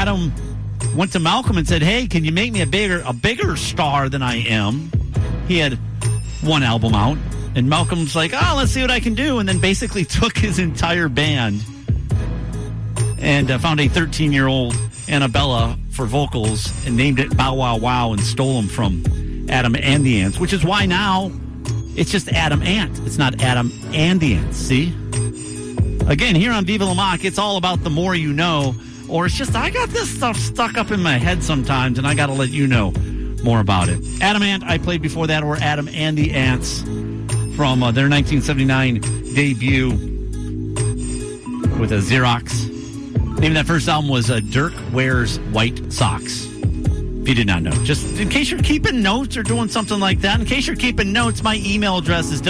Adam went to Malcolm and said, hey, can you make me a bigger star than I am? He had one album out, and Malcolm's like, oh, let's see what I can do, and then basically took his entire band and found a 13-year-old Annabella for vocals and named it Bow Wow Wow and stole them from Adam and the Ants, which is why now it's just Adam Ant. It's not Adam and the Ants, see? Again, here on Viva La Mock, it's all about the more you know, or it's just I got this stuff stuck up in my head sometimes, and I got to let you know more about it. Adam Ant, I played before that, or Adam and the Ants from their 1979 debut with a Xerox. The name of that first album was Dirk Wears White Socks. If you did not know. Just in case you're keeping notes or doing something like that, in case you're keeping notes, my email address is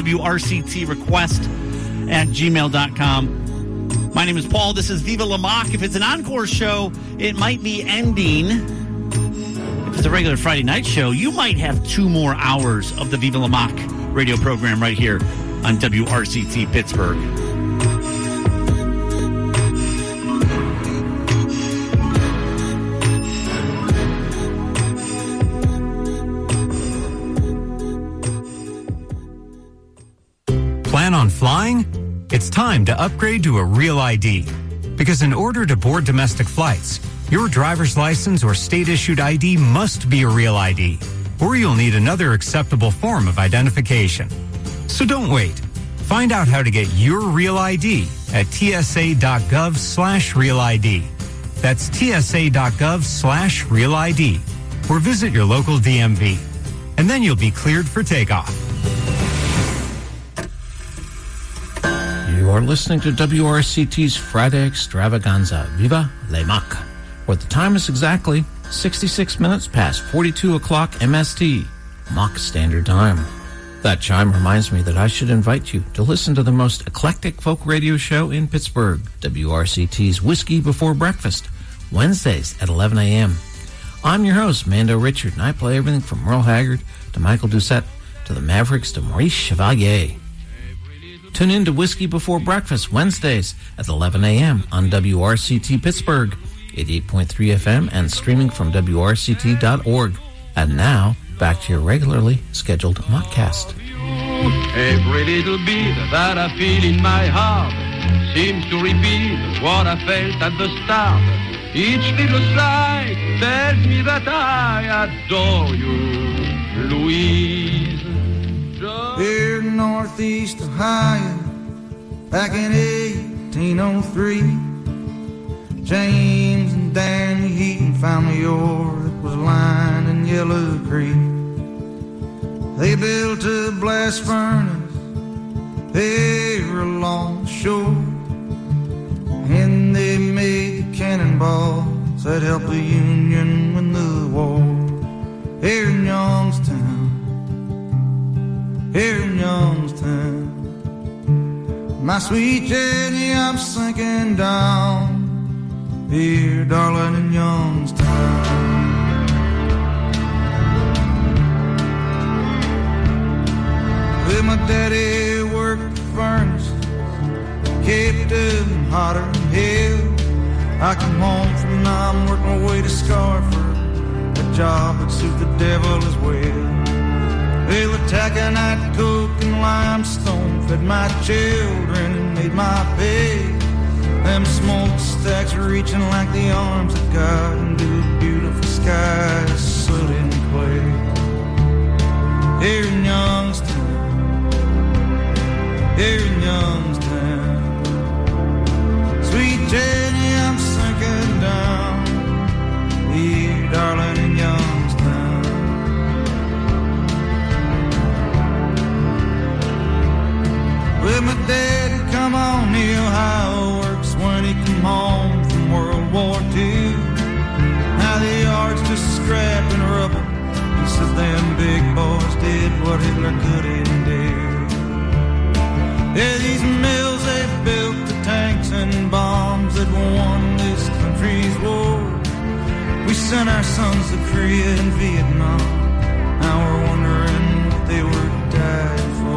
wrctrequest@gmail.com. My name is Paul. This is Viva La Mock. If it's an encore show, it might be ending. If it's a regular Friday night show, you might have 2 more hours of the Viva La Mock radio program right here on WRCT Pittsburgh. Plan on flying? It's time to upgrade to a Real ID. Because in order to board domestic flights, your driver's license or state-issued ID must be a Real ID, or you'll need another acceptable form of identification. So don't wait. Find out how to get your Real ID at tsa.gov/Real ID. That's tsa.gov/Real ID, or visit your local DMV. And then you'll be cleared for takeoff. You are listening to WRCT's Friday Extravaganza, Viva La Mock, where the time is exactly 66 minutes past 42 o'clock MST, Mock Standard Time. That chime reminds me that I should invite you to listen to the most eclectic folk radio show in Pittsburgh, WRCT's Whiskey Before Breakfast, Wednesdays at 11 a.m. I'm your host, Mando Richard, and I play everything from Merle Haggard to Michael Doucette to the Mavericks to Maurice Chevalier. Tune in to Whiskey Before Breakfast Wednesdays at 11 a.m. on WRCT Pittsburgh, 88.3 FM, and streaming from WRCT.org. And now, back to your regularly scheduled mockcast. Every little beat that I feel in my heart seems to repeat what I felt at the start. Each little sigh tells me that I adore you, Louise. Here in Northeast Ohio, back in 1803, James and Danny Heaton found the ore that was lying in Yellow Creek. They built a blast furnace there along the shore, and they made the cannonballs that helped the Union win the war. Here in Youngstown, here in Youngstown, my sweet Jenny, I'm sinking down here, darling, in Youngstown. Well, my daddy worked the furnace, kept them hotter than hell. I come home from Nam, work my way to Scarford, a job that suit the devil as well. They were taconite, coke, and limestone, fed my children and made my pay. Them smokestacks reaching like the arms of God into a beautiful sky, soot and clay. Here in Youngstown, here in Youngstown, sweet Jenny, I'm sinking down here, darling, in Youngstown. Well, my daddy come on the Ohio Works when he come home from World War II. Now the yard's just scrap and rubble. He says them big boys did what Hitler couldn't do. Yeah, these mills, they built the tanks and bombs that won this country's war. We sent our sons to Korea and Vietnam. Now we're wondering what they were dying for.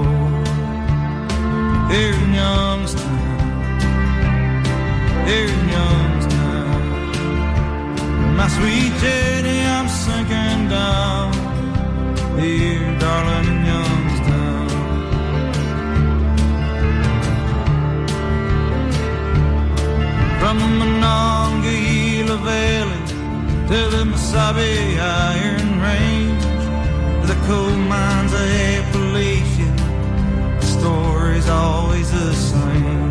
Here in Youngstown, here in Youngstown, My sweet Jenny, I'm sinking down here, darling, in Youngstown. From the Monongahela Valley to the Mesabi Iron Range, to the coal mines of Appalachia, the story's always the same.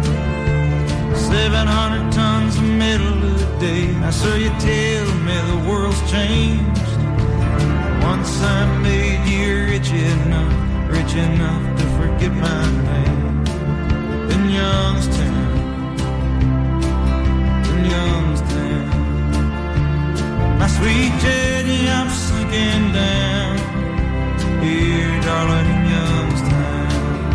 700 tons of metal a day. Now, sir, you tell me the world's changed. Once I made you rich enough to forget my name. In Youngstown, in Youngstown. My sweet Jenny, I'm sinking down here, darling, in Youngstown.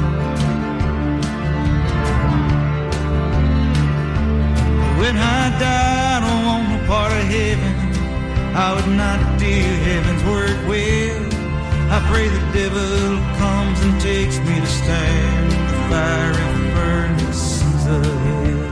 When I died on a part of heaven, I would not do heaven's work well. I pray the devil comes and takes me to stand the fiery furnaces of hell.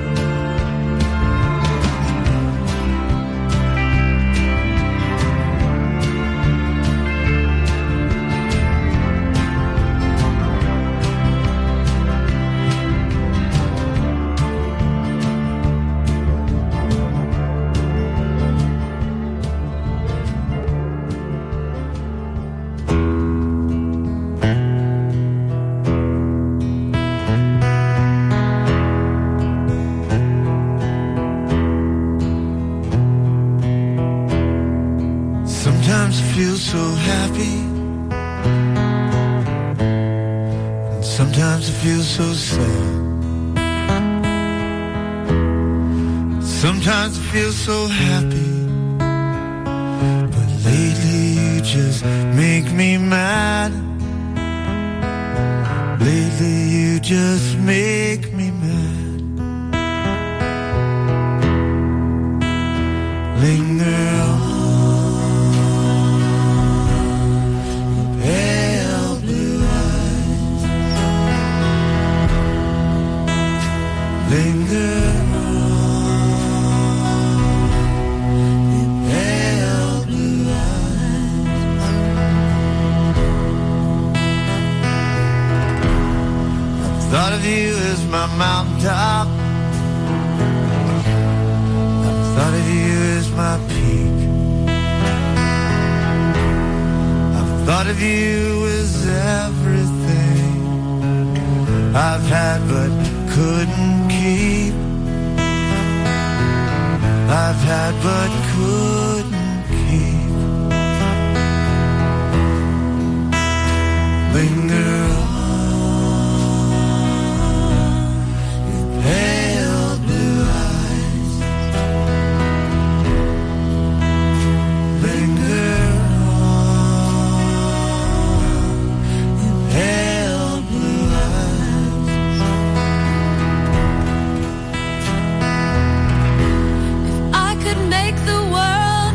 Sometimes I feel so happy, and sometimes I feel so sad. Sometimes I feel so happy, but lately you just make me mad. Lately you just make me mad. Linger on. Linger on in pale blue eyes. I've thought of you as my mountaintop. I've thought of you as my peak. I've thought of you as everything I've had but couldn't keep. I've had but couldn't keep. Linger on in pale blue eyes. Linger on in pale blue eyes. Make the world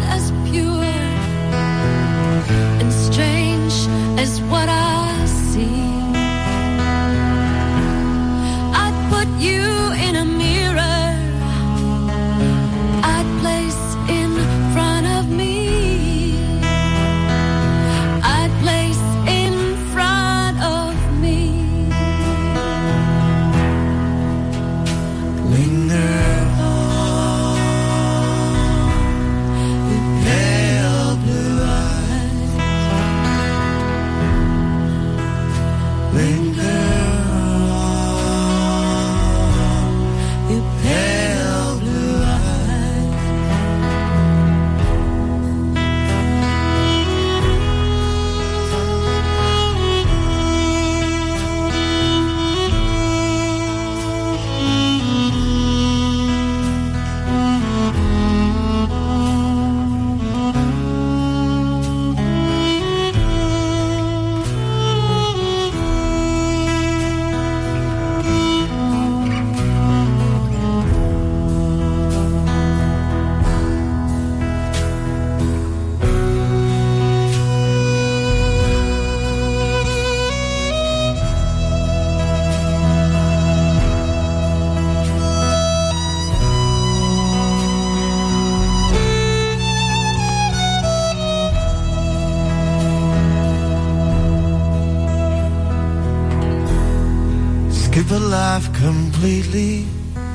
paper life completely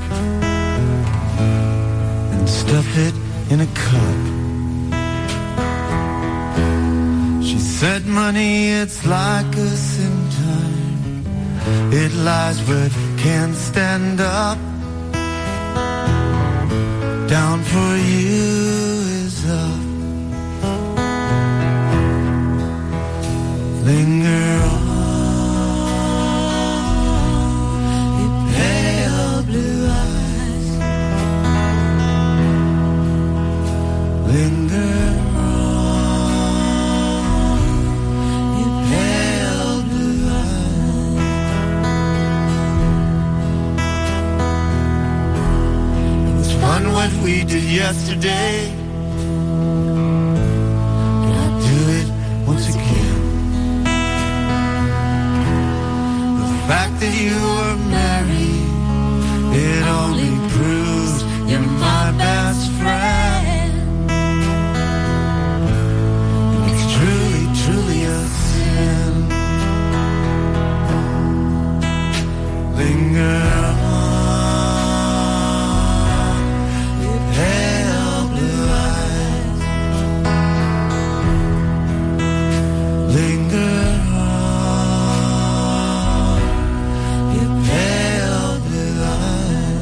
and stuff it in a cup. She said, money, it's like a sin time. It lies but can't stand up. Down for you is up. Linger on, your pale blue eyes. Linger on, your pale blue eyes. It was fun what we did yesterday. Can I do it once again? The fact that you were married, it only proves you're my best friend. And it's truly, truly a sin. Linger on, your pale blue eyes. Linger on, your pale blue eyes.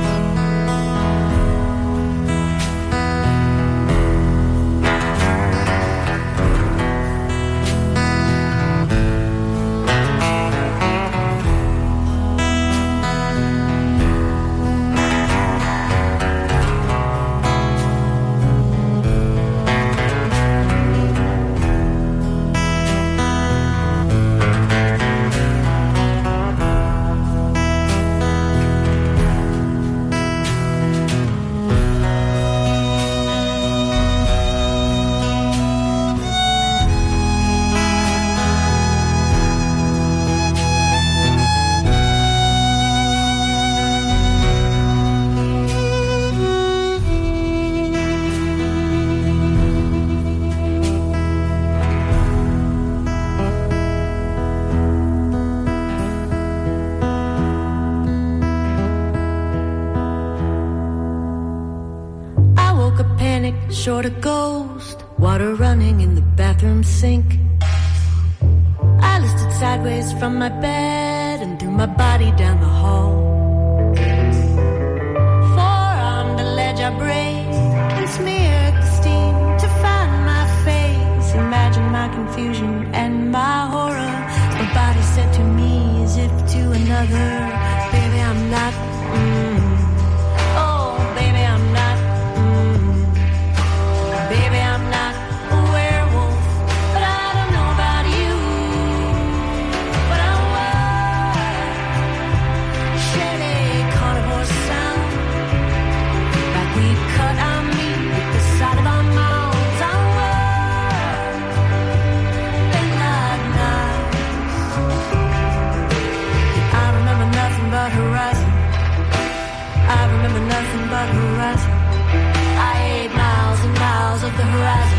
I woke up panicked, short of ghost, water running in the bathroom sink. I listed sideways from my bed and threw my body down the hall. Forearm the ledge I break and smeared the steam to find my face. Imagine my confusion and my horror. My body said to me as if to another, baby, I'm not. Oh, baby, I'm not. Baby, I'm not a werewolf, but I don't know about you. But I was shady carnivore sound, like we cut our meat with the side of our mouths. I was been like knives. I remember nothing but horizon. I remember nothing but horizon. I ate miles and miles of the horizon.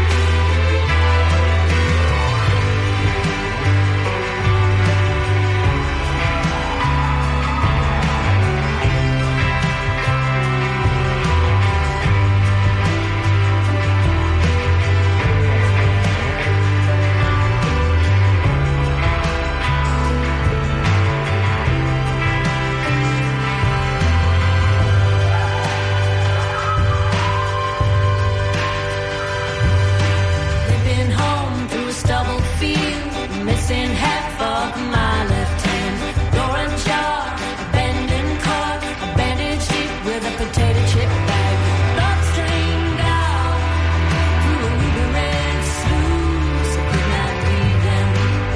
Been home through a stubble field, missing half of my left hand. Door ajar, abandoned car, a bandaged it with a potato chip bag. Blood streamed out through a ruby red sluice. I could not read them.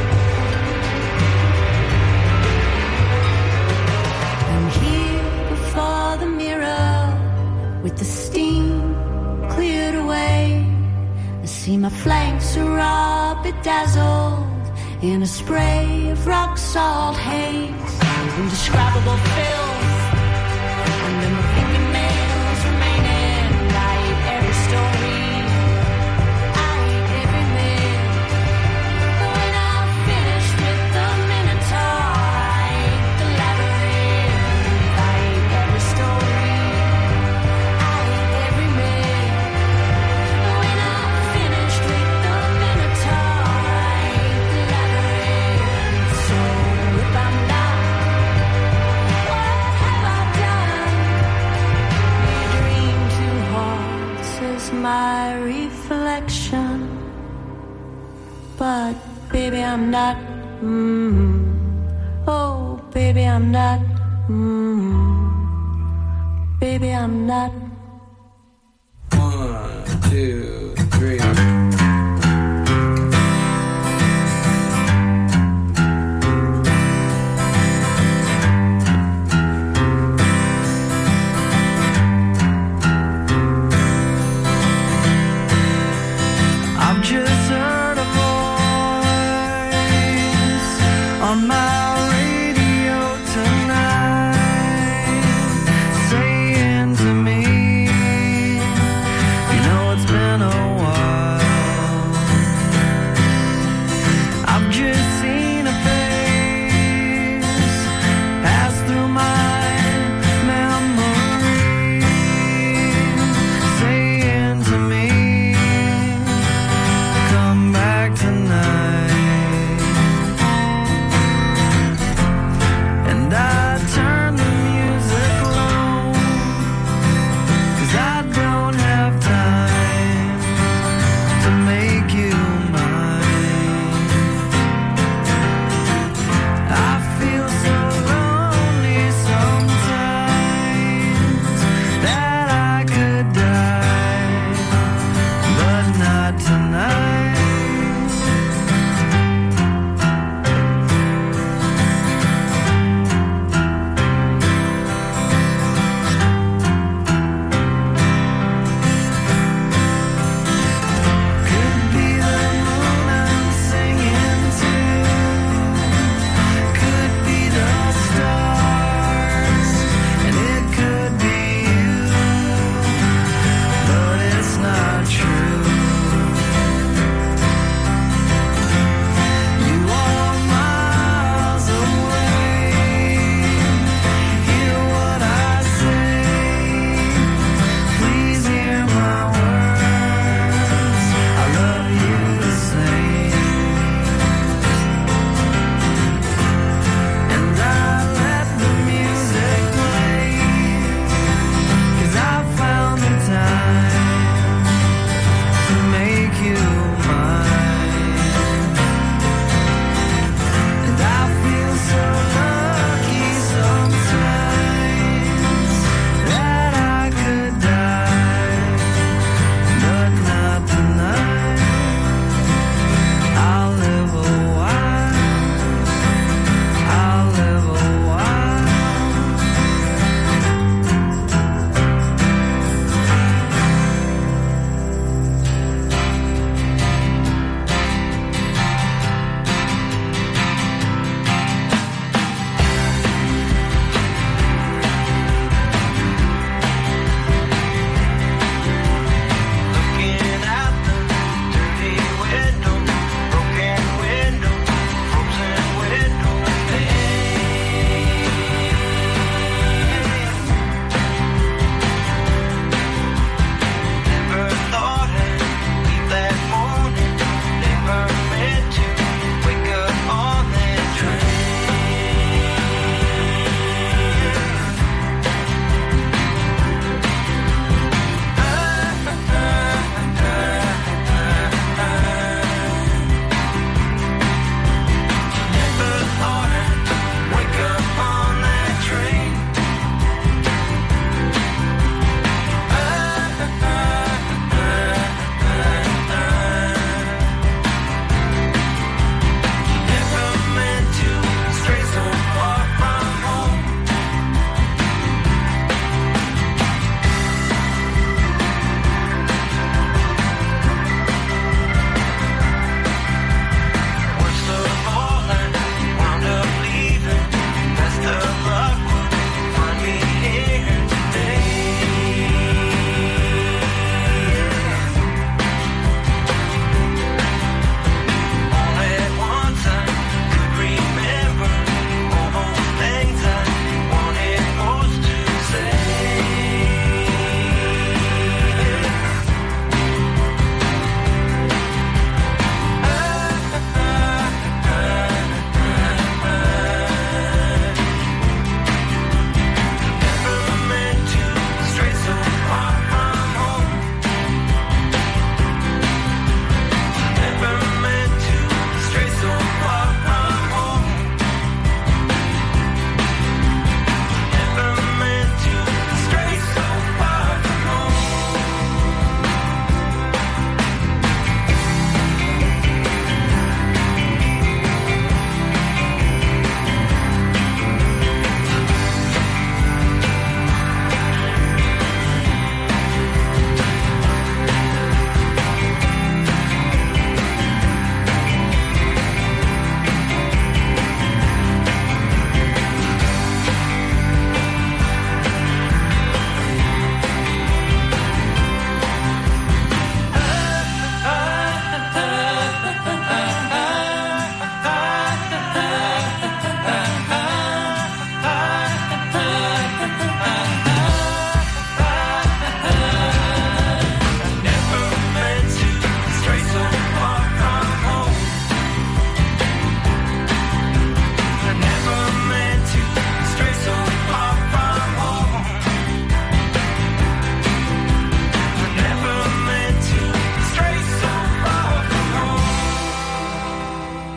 I'm here before the mirror with the steam cleared away. I see my flanks are all bedazzled in a spray of rock salt haze. Indescribable filth under my fingernails remaining. I ate every story, I ate every myth. But when I finished with the Minotaur, I ate the was my reflection. But baby, I'm not. Oh, baby, I'm not. Baby, I'm not. 1, 2, 3. I've just heard a voice on my radio tonight saying to me, you know it's been a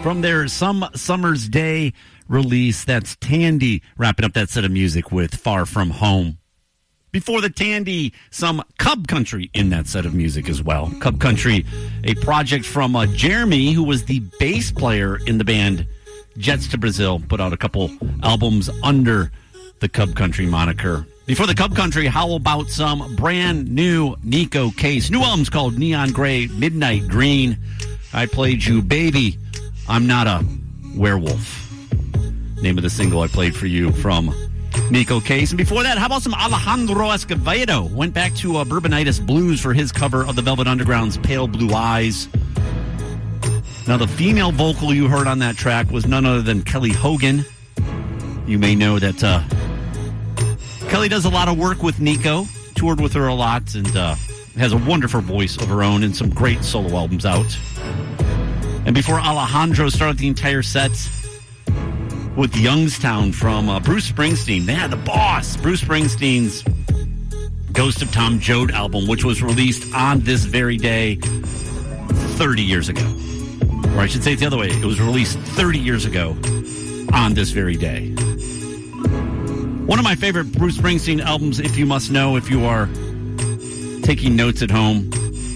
From their Some Summer's Day release, that's Tandy wrapping up that set of music with Far From Home. Before the Tandy, some Cub Country in that set of music as well. Cub Country, a project from Jeremy, who was the bass player in the band Jets to Brazil, put out a couple albums under the Cub Country moniker. Before the Cub Country, how about some brand new Nico Case? New album's called Neon Gray, Midnight Green. I Played You, Baby, I'm Not a Werewolf. Name of the single I played for you from Nico Case. And before that, how about some Alejandro Escovedo? Went back to Bourbonitis Blues for his cover of the Velvet Underground's Pale Blue Eyes. Now, the female vocal you heard on that track was none other than Kelly Hogan. You may know that Kelly does a lot of work with Nico, toured with her a lot, and has a wonderful voice of her own and some great solo albums out. And before Alejandro started the entire set with Youngstown from Bruce Springsteen. They had the boss, Bruce Springsteen's Ghost of Tom Joad album, which was released on this very day 30 years ago. Or I should say it the other way. It was released 30 years ago on this very day. One of my favorite Bruce Springsteen albums, if you must know, if you are taking notes at home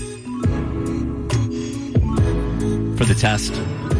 for the test.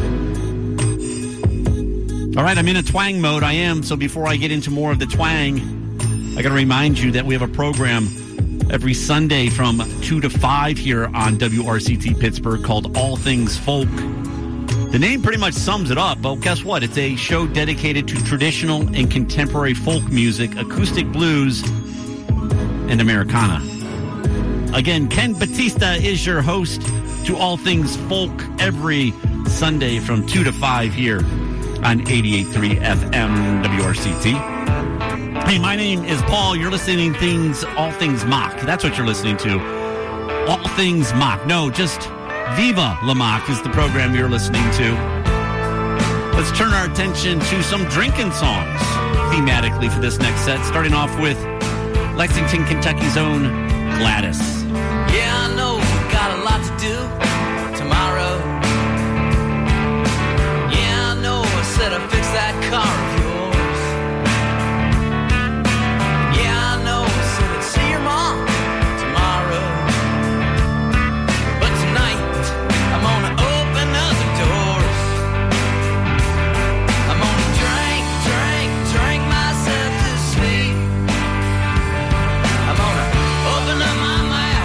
All right, I'm in a twang mode. I am. So before I get into more of the twang, I got to remind you that we have a program every Sunday from 2 to 5 here on WRCT Pittsburgh called All Things Folk. The name pretty much sums it up, but guess what? It's a show dedicated to traditional and contemporary folk music, acoustic blues, and Americana. Again, Ken Batista is your host to All Things Folk every Sunday from 2 to 5 here on 88.3 FM WRCT. Hey, my name is Paul. You're listening to All Things Mock. That's what you're listening to. All Things Mock. No, just Viva La Mock is the program you're listening to. Let's turn our attention to some drinking songs thematically for this next set, starting off with Lexington, Kentucky's own Gladys. Yeah, I know we got a lot to do tomorrow. Yeah, I know I said I fixed that car of yours. Yeah, I know I said I'd see your mom tomorrow. But tonight, I'm gonna open other doors. I'm gonna drink myself to sleep. I'm gonna open up my mind.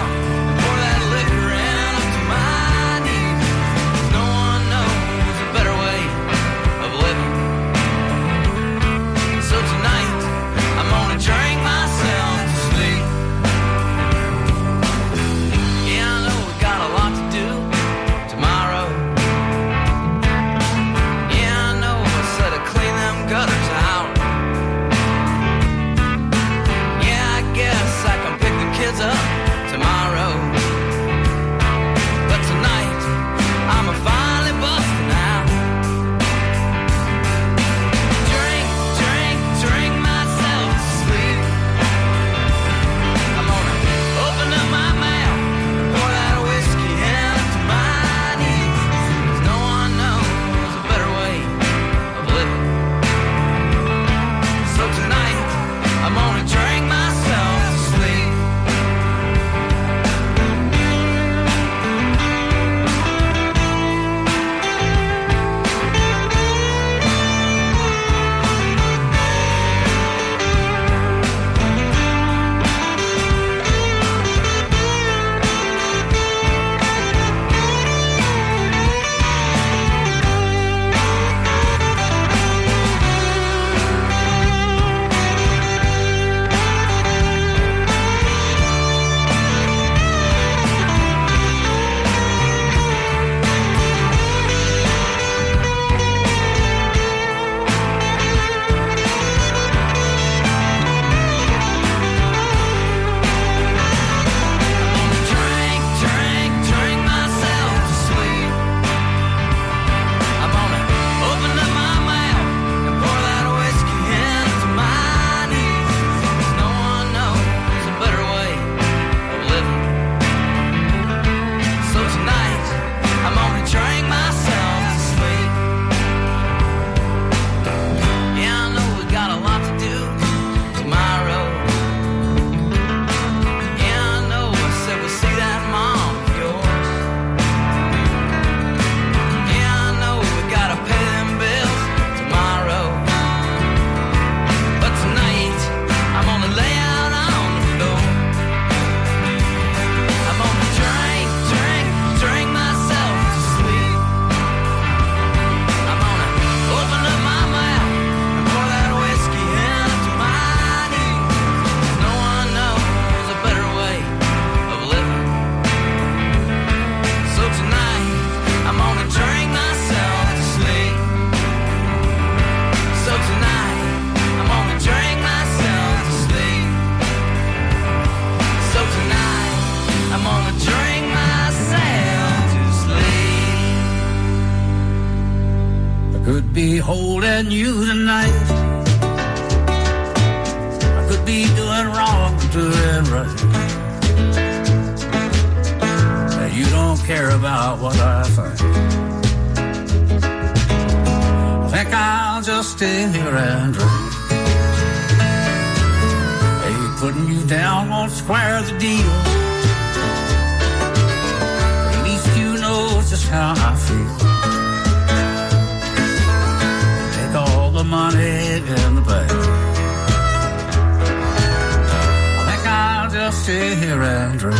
be holding you tonight. I could be doing wrong, doing right. You don't care about what I think. I think I'll just stay here and drink. Hey, putting you down won't square the deal. At least you know just how I feel. Take all the money in the bank. I think I'll just stay here and drink.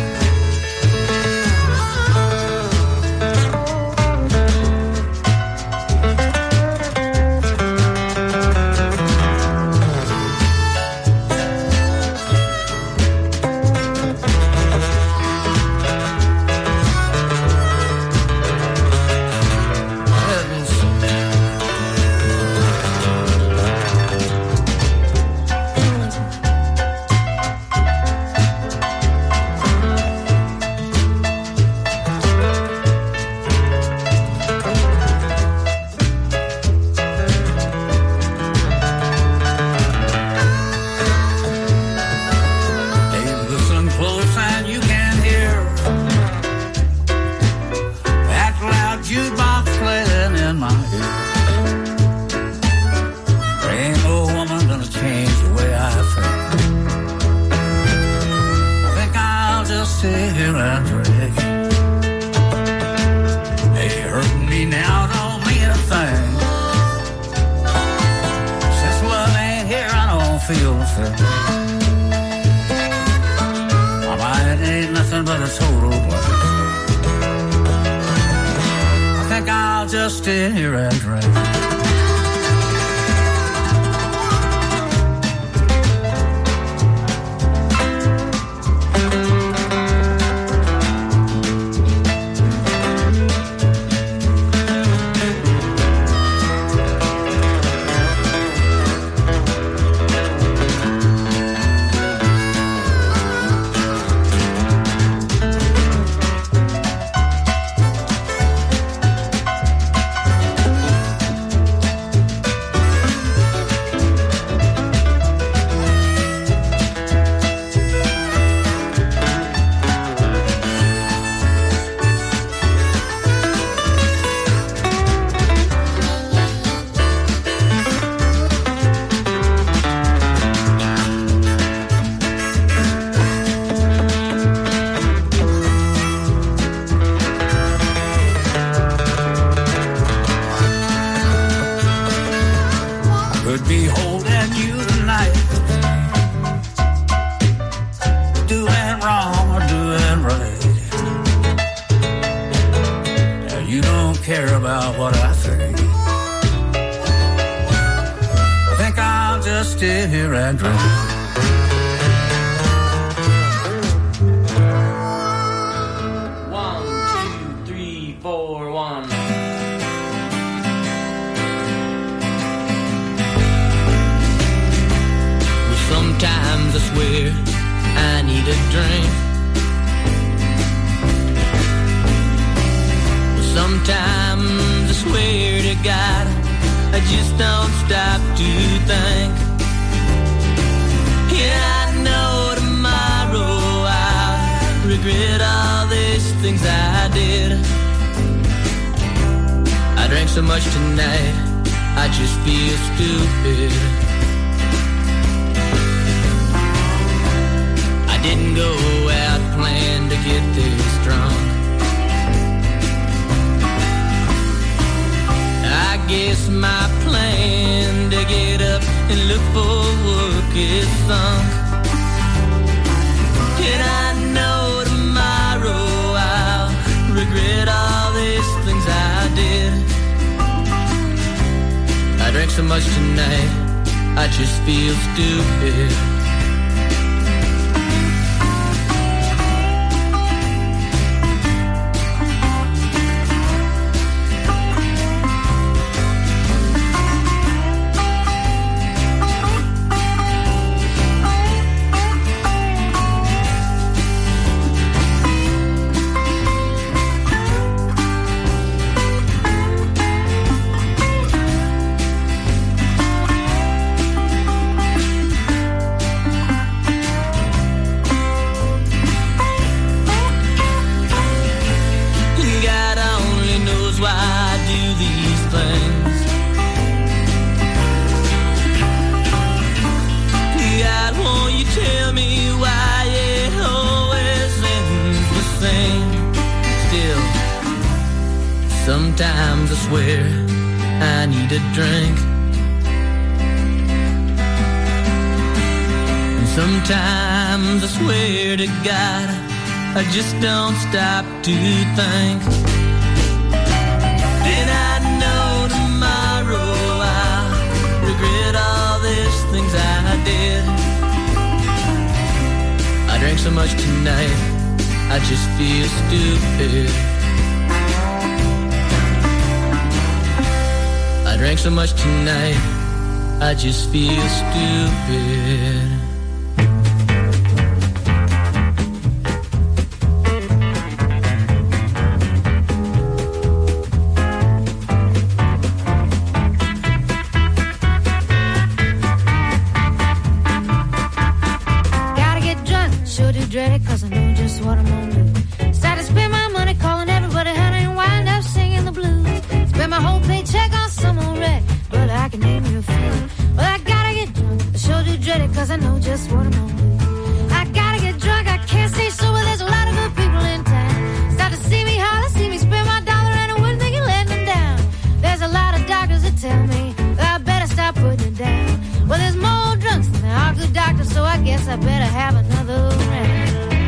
So much tonight, I just feel stupid. Sometimes I swear I need a drink. And sometimes I swear to God I just don't stop to think. Then I know tomorrow I'll regret all these things I did. I drank so much tonight I just feel stupid. I drank so much tonight I just feel stupid. Dread it, cause I know just what I'm gonna do. Start to spend my money calling everybody honey and wind up singing the blues. Spend my whole paycheck on some old wreck, but I can name you a few. Well, I gotta get drunk, I sure do dread it, cause I know just what I'm gonna do. I gotta get drunk, I can't stay sober, there's a lot of good people in town. Start to see me holler, see me spend my dollar, and I wouldn't think of letting them down. There's a lot of doctors that tell me that I better stop putting it down. Well, there's more drunks than there are good doctors, so I guess I better have another round.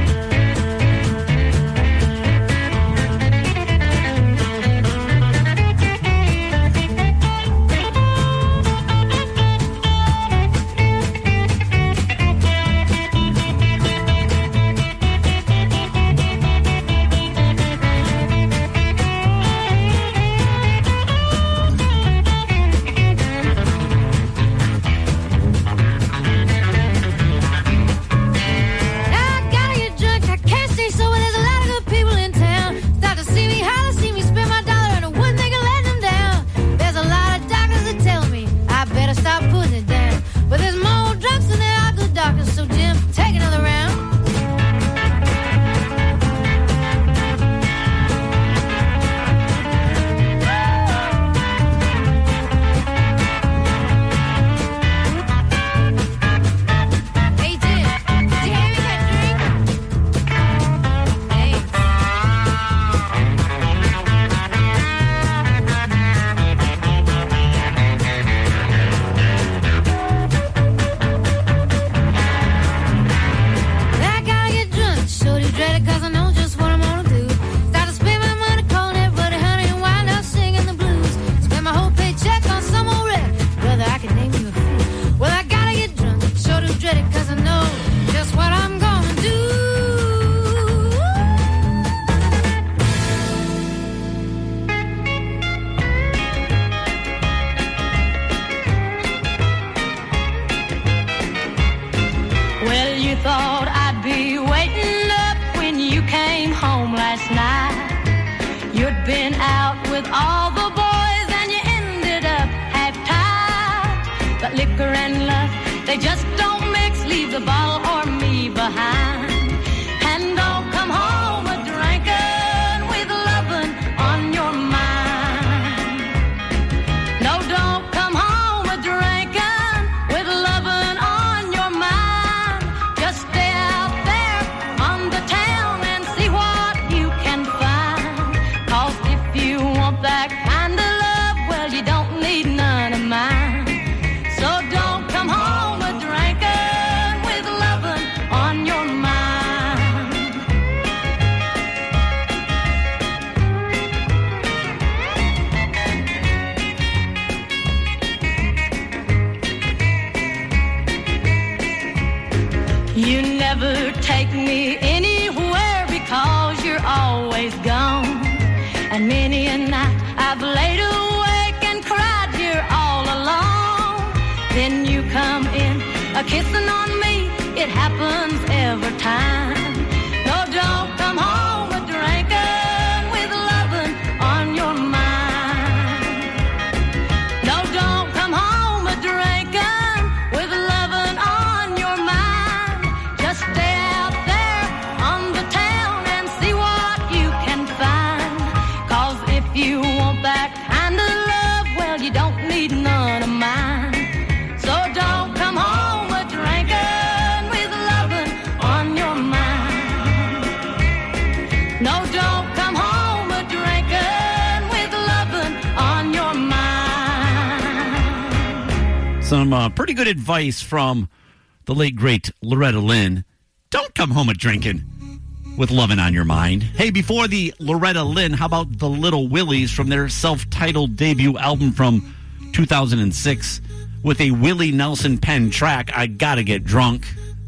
Kissing on me, it happens every time. No, don't come home a drinking with loving on your mind. No, don't come home a drinking with loving on your mind. Just stay out there on the town and see what you can find. 'Cause if you want that kind of love, well, you don't need none of mine. So don't come home with loving on your mind. No, don't come home a drinking with Some pretty good advice from the late, great Loretta Lynn. Don't come home a-drinking with lovin' on your mind. Hey, before the Loretta Lynn, how about the Little Willies from their self-titled debut album from 2006 with a Willie Nelson pen track, I Gotta Get Drunk.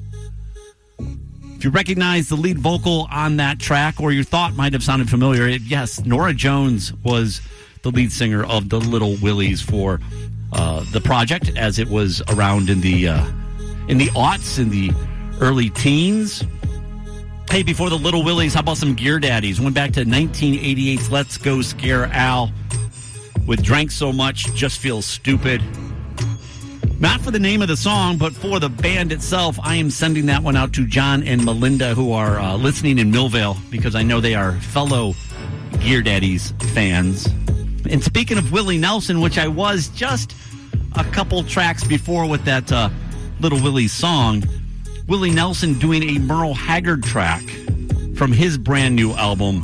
If you recognize the lead vocal on that track, or you thought might have sounded familiar, yes, Norah Jones was the lead singer of the Little Willies for the project as it was around in the aughts, in the early teens. Hey, before the Little Willies, how about some Gear Daddies? Went back to 1988's Let's Go Scare Al with Drank So Much, Just Feel Stupid. Not for the name of the song, but for the band itself. I am sending that one out to John and Melinda, who are listening in Millvale, because I know they are fellow Gear Daddies fans. And speaking of Willie Nelson, which I was just a couple tracks before with that Little Willie song, Willie Nelson doing a Merle Haggard track from his brand new album.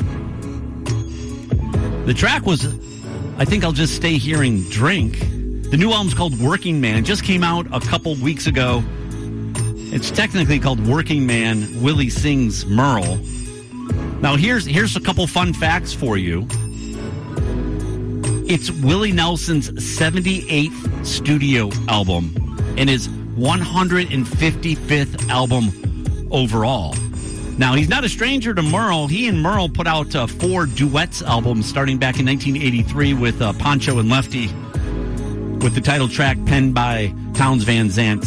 The track was, I Think I'll Just Stay Here and Drink. The new album's called Working Man. Just came out a couple weeks ago. It's technically called Working Man, Willie Sings Merle. Now, here's a couple fun facts for you. It's Willie Nelson's 78th studio album and his 155th album overall. Now, he's not a stranger to Merle. He and Merle put out 4 duets albums starting back in 1983 with Poncho and Lefty, with the title track penned by Townes Van Zandt,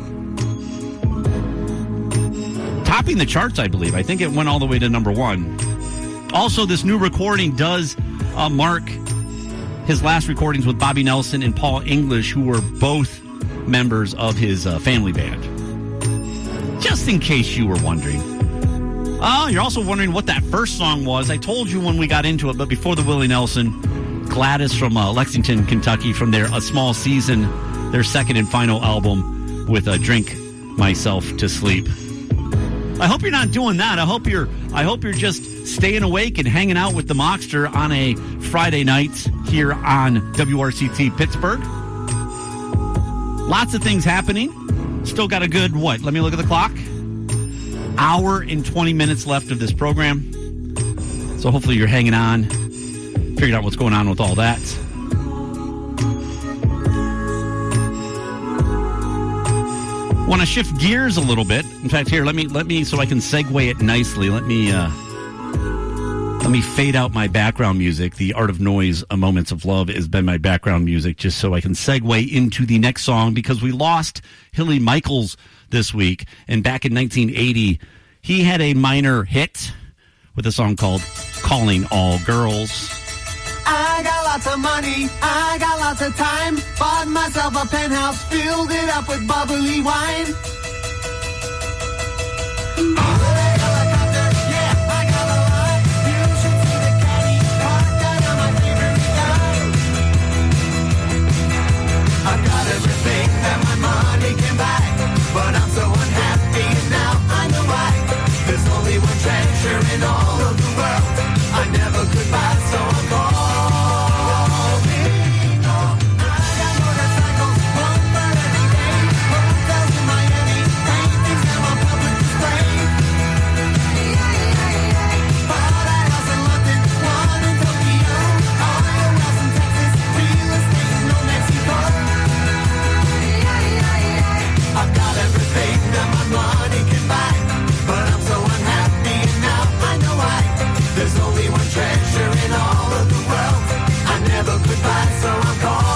topping the charts, I believe. I think it went all the way to number 1. Also, this new recording does mark his last recordings with Bobby Nelson and Paul English, who were both members of his family band. Just in case you were wondering. You're also wondering what that first song was. I told you when we got into it, but before the Willie Nelson, Gladys from Lexington, Kentucky, from their A Small Season, their second and final album with Drink Myself to Sleep. I hope you're not doing that. I hope you're just staying awake and hanging out with the Mockster on a Friday night here on WRCT Pittsburgh. Lots of things happening. Still got a good, let me look at the clock. Hour and 20 minutes left of this program. So hopefully you're hanging on. Figured out what's going on with all that. Want to shift gears a little bit. In fact, here, let me so I can segue it nicely. Let me fade out my background music. The Art of Noise, A Moments of Love, has been my background music, just so I can segue into the next song, because we lost Hilly Michaels this week. And back in 1980, he had a minor hit with a song called Calling All Girls. I got lots of money, I got lots of time. Bought myself a penthouse, filled it up with bubbly wine. I've got everything that my money can buy, but I'm so unhappy now, I know why. There's only one treasure in all of the world I never could buy, so I'm calling all. I got motorcycles, one for every day, hotels in Miami, paintings on my public display. Bought a house in London, one in Tokyo, all your house in Texas, real estate in New Mexico. I've got everything that my money can buy, but I'm so unhappy now, I know why. There's only one treasure in all of the world I never could buy, so I'm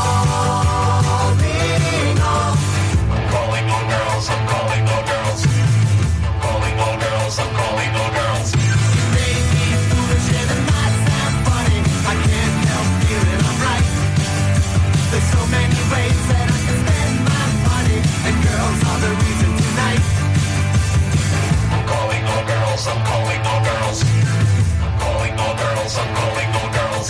calling all. I'm calling all girls, I'm calling all girls. I'm calling all girls, I'm calling all girls. You may be foolish and it might sound funny, I can't help feeling I'm right. There's so many ways that I can spend my money, and girls are the reason tonight. I'm calling all girls, I'm calling all girls. I'm calling all girls, I'm calling all girls.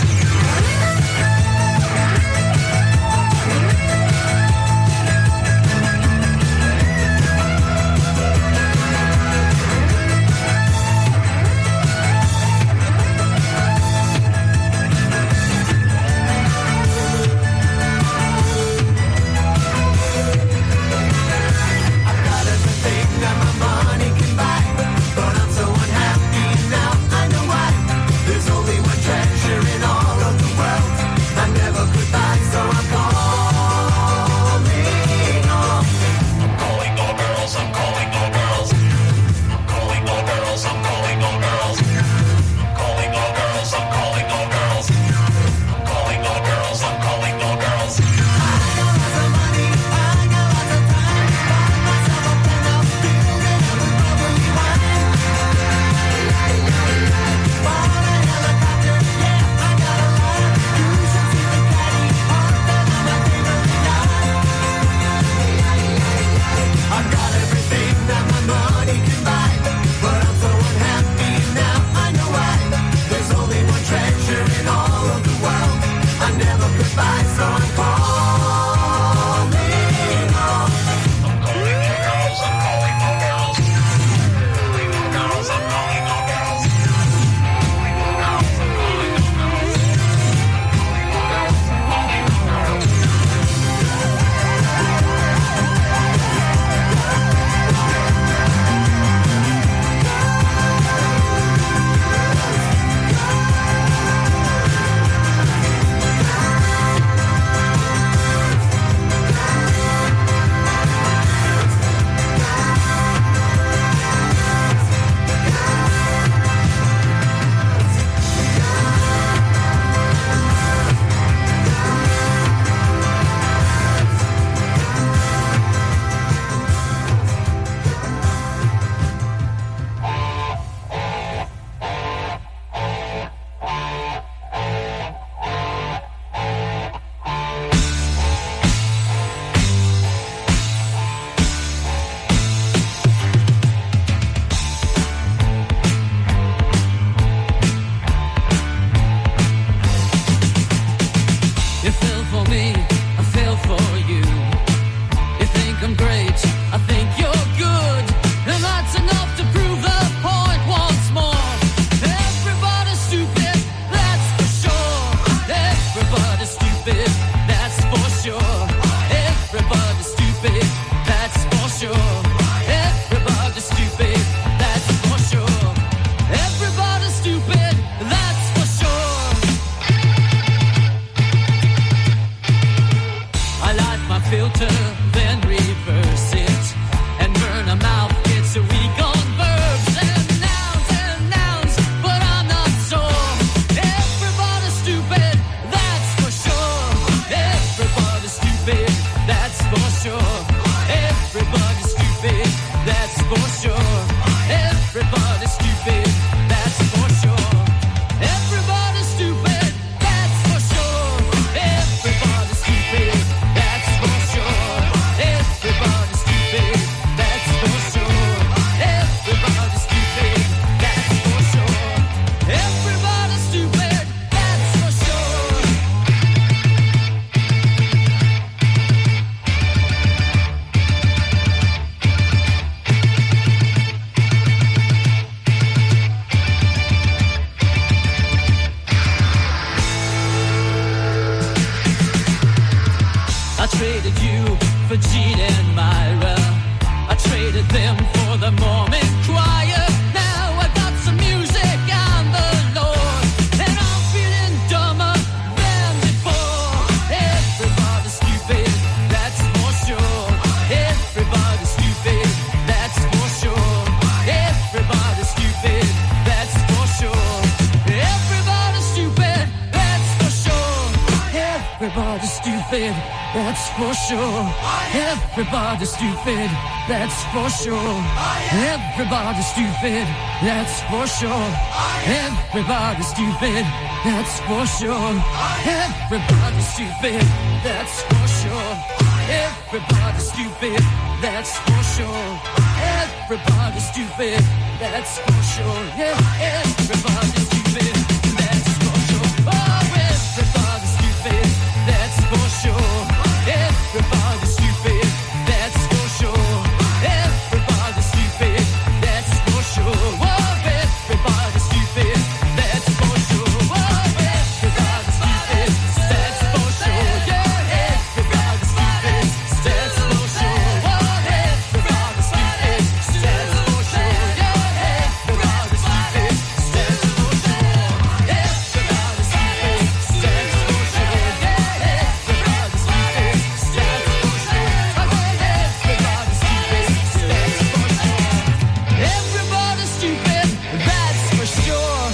traded you for Gene and Myra. I traded them for the Mormon choir. Now I got some music on the Lord, and I'm feeling dumber than before. Everybody's stupid, that's for sure. Everybody's stupid, that's for sure. Everybody's stupid, that's for sure. Everybody's stupid, that's for sure. Everybody's stupid, that's for sure. Everybody's stupid, that's for sure. Everybody's stupid, that's for sure. Everybody's stupid, that's for sure. Everybody's stupid, that's for sure. Everybody's stupid, that's for sure. Everybody's stupid, that's for sure. Yeah, everybody's stupid, that's for sure. Oh, everybody's stupid, that's for sure. Everybody's stupid, that's for sure. Everybody's stupid, that's for sure. Oh, everybody's stupid, that's for sure. Oh, everybody's stupid, that's for sure. Yeah, everybody's stupid, that's for sure. Oh, everybody's stupid, that's for sure. Yeah, everybody's stupid, that's for sure. Everybody's stupid, that's for sure. Yeah, everybody's stupid, that's for sure. Everybody's stupid, that's for sure. Everybody's stupid, that's for sure.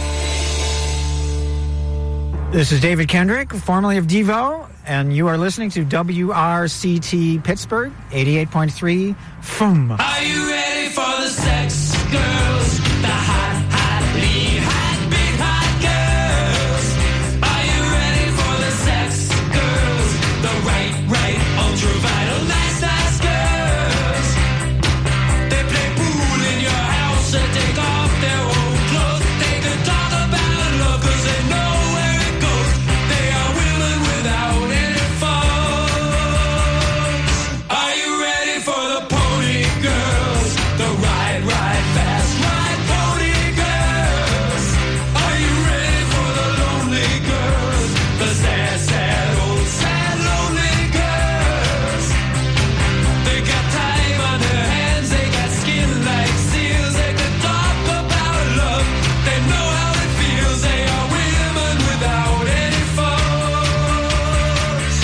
This is David Kendrick, formerly of Devo, and you are listening to WRCT Pittsburgh, 88.3 FUM. Are you ready for the sex girls? The hot, big hot girls. Are you ready for the sex girls? The right, ultra vital, nice girls. They play pool in your house, they take off their old clothes. They can talk about love 'cause they know where it goes. They are women without any faults. Are you ready for the pony girls? The ride fast, ride pony girls. Are you ready for the lonely girls? The sad, old, sad, lonely girls. They got time on their hands, they got skin like seals. They can talk about love, they know how it feels. They are women without any faults.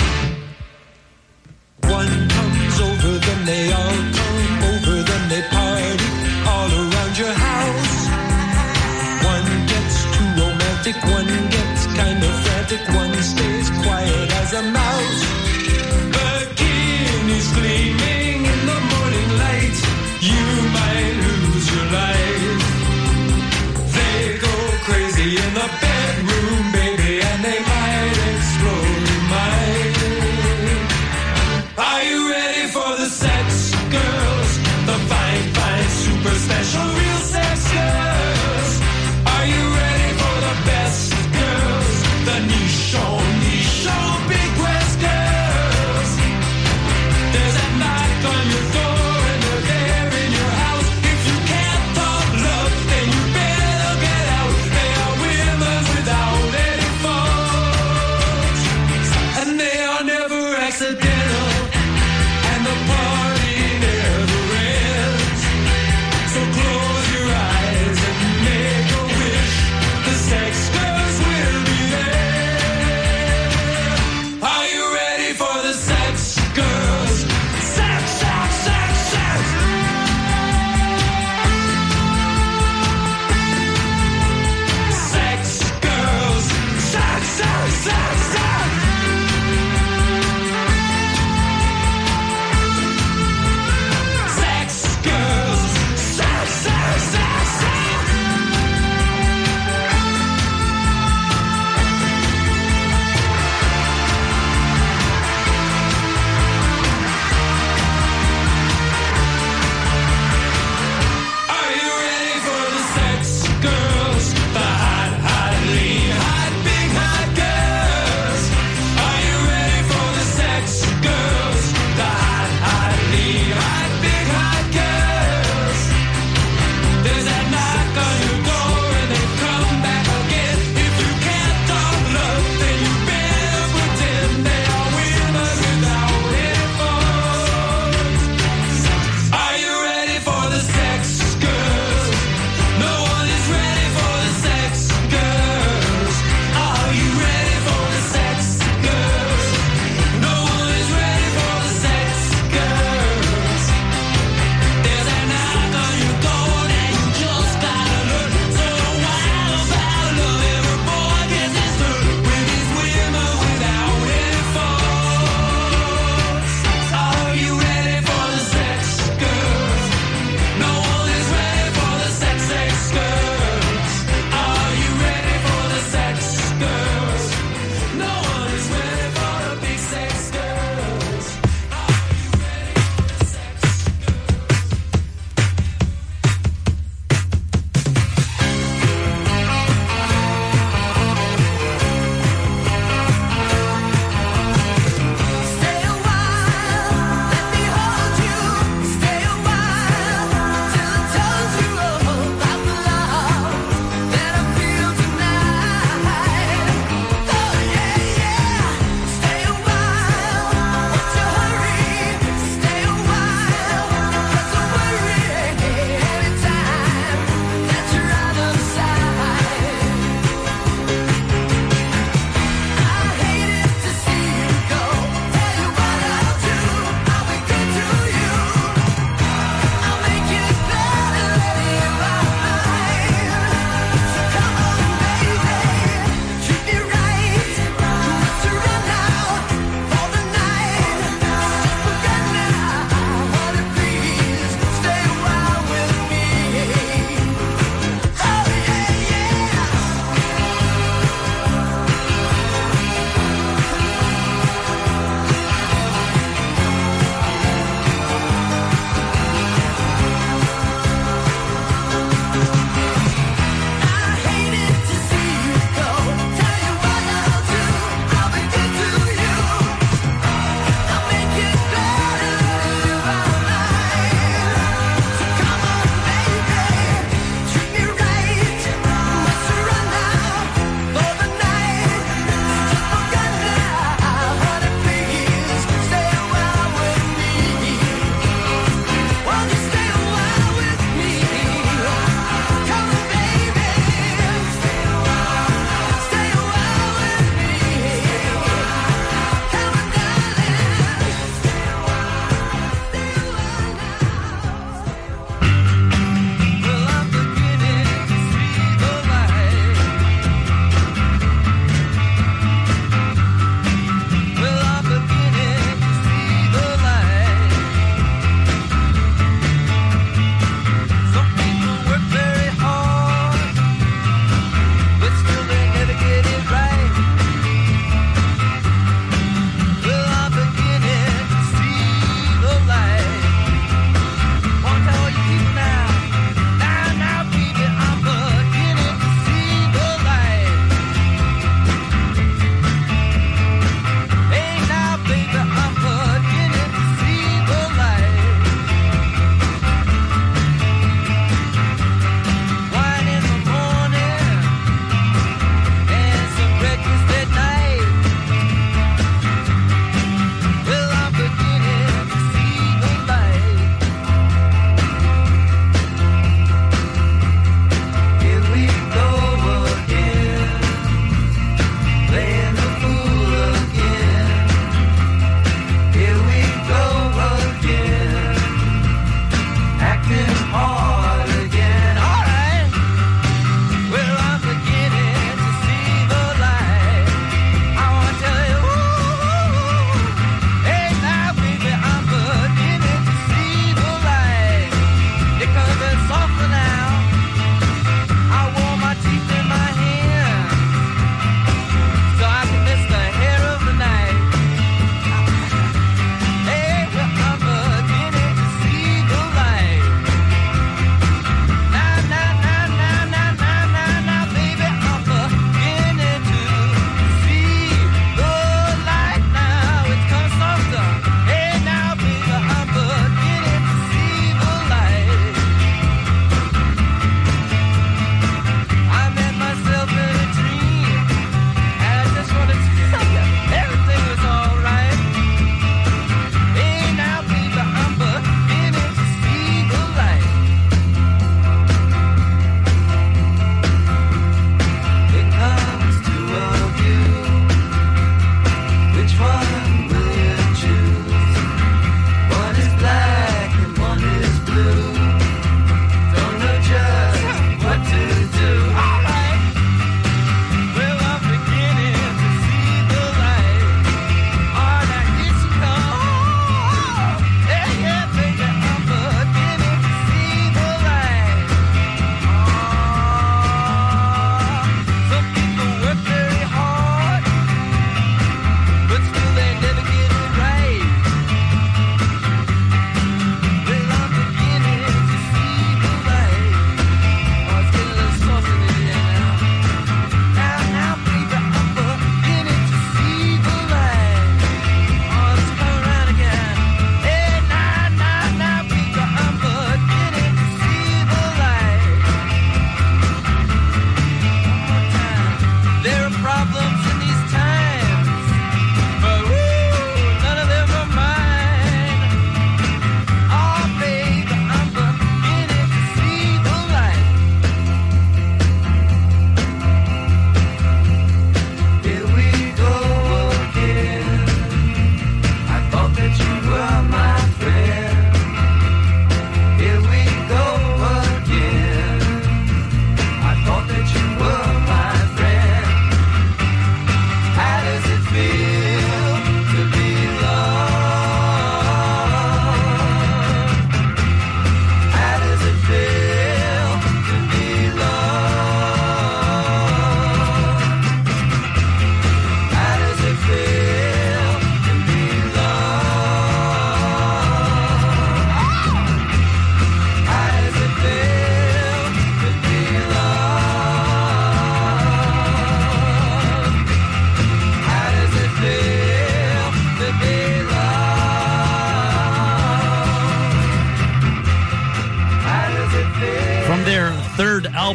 One comes over, then they all come over, then they party all around your house. One gets too romantic, one gets kind of frantic, one stays quiet as a mouse. Bikinis gleaming in the morning light, you might lose your life. They go crazy in the bedroom, baby, and they might explode your mind. Are you ready for the sex girls? The fine, super special, real sex girls. Are you ready for the best girls? The niche, big West girls. There's a knock on your door and they're there in your house. If you can't talk love, then you better get out. They are women without any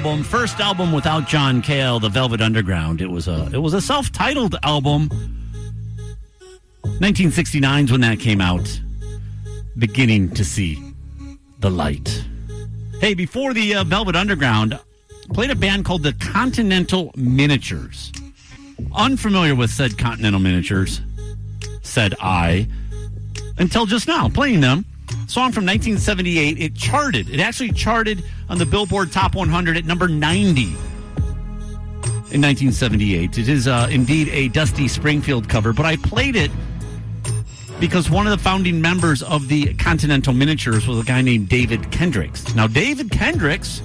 album, first album without John Cale, The Velvet Underground. It was a self-titled album. 1969 is when that came out. Beginning to see the light. Hey, before the Velvet Underground, played a band called the Continental Miniatures. Unfamiliar with said Continental Miniatures, said I, until just now, playing them. Song from 1978. It charted. It actually charted on the Billboard Top 100 at number 90 in 1978. It is indeed a Dusty Springfield cover, but I played it because one of the founding members of the Continental Miniatures was a guy named David Kendricks. Now, David Kendricks,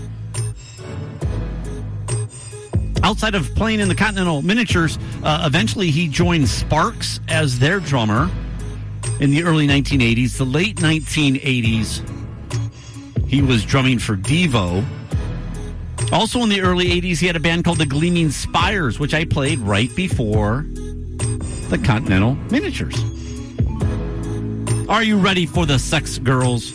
outside of playing in the Continental Miniatures, eventually he joined Sparks as their drummer in the early 1980s. The late 1980s, he was drumming for Devo. Also in the early 80s, he had a band called the Gleaming Spires, which I played right before the Continental Miniatures. Are you ready for the Sex Girls?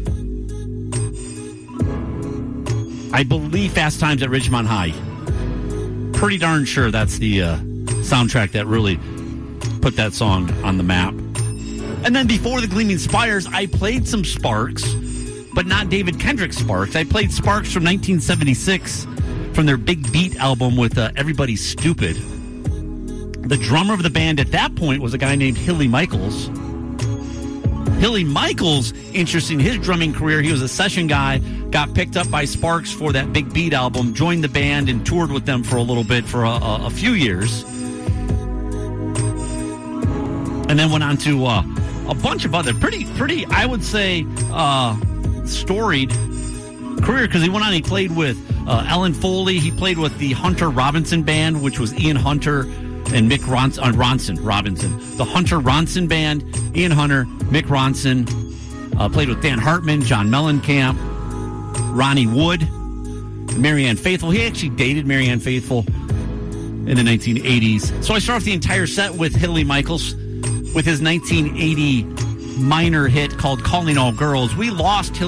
I believe Fast Times at Ridgemont High. Pretty darn sure that's the soundtrack that really put that song on the map. And then before the Gleaming Spires, I played some Sparks, but not David Kendrick Sparks. I played Sparks from 1976 from their Big Beat album with Everybody's Stupid. The drummer of the band at that point was a guy named Hilly Michaels. Hilly Michaels, interesting, his drumming career, he was a session guy, got picked up by Sparks for that Big Beat album, joined the band and toured with them for a little bit for a few years. And then went on to a bunch of other pretty, I would say, storied career, because he went on, he played with Ellen Foley, he played with the Hunter Robinson Band, which was Ian Hunter and Mick Robinson. The Hunter Ronson Band, Ian Hunter, Mick Ronson, played with Dan Hartman, John Mellencamp, Ronnie Wood, Marianne Faithfull. He actually dated Marianne Faithfull in the 1980s. So I start off the entire set with Hilly Michaels with his 1980 minor hit called Calling All Girls. We lost Hilly